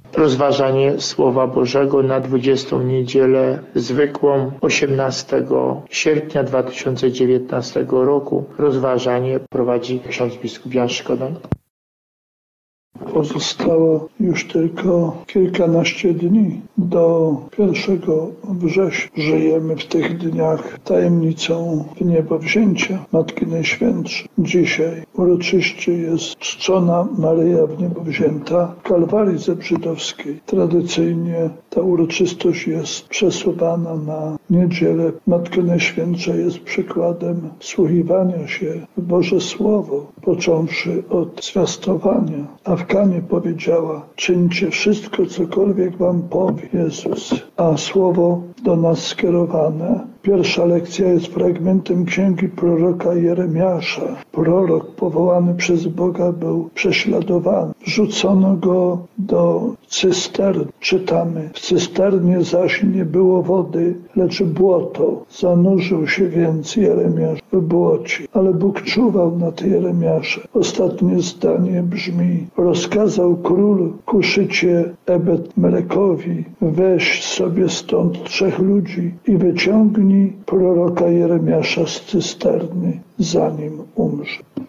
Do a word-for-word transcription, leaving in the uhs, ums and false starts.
Rozważanie Słowa Bożego na dwudziestą niedzielę zwykłą osiemnastego sierpnia dwa tysiące dziewiętnastego roku. Rozważanie prowadzi ksiądz biskup Jan Szkoda. Pozostało już tylko kilkanaście dni do pierwszego września. Żyjemy w tych dniach tajemnicą wniebowzięcia Matki Najświętszej. Dzisiaj uroczyście jest czczona Maryja Wniebowzięta w Kalwarii Zebrzydowskiej. Tradycyjnie ta uroczystość jest przesuwana na niedzielę. Matka Najświętsza jest przykładem wsłuchiwania się w Boże Słowo, począwszy od zwiastowania. A w Kanie powiedziała: czyńcie wszystko, cokolwiek wam powie Jezus. A słowo do nas skierowane. Pierwsza lekcja jest fragmentem księgi proroka Jeremiasza. Prorok powołany przez Boga był prześladowany. Wrzucono go do cysterny. Czytamy: w cysternie zaś nie było wody, lecz błoto. Zanurzył się więc Jeremiasz w błocie. Ale Bóg czuwał nad Jeremiaszem. Ostatnie zdanie brzmi: rozkazał król Kuszycie Ebed-Melekowi: weź sobie stąd trzech ludzi i wyciągnij proroka Jeremiasza z cysterny, zanim umrze.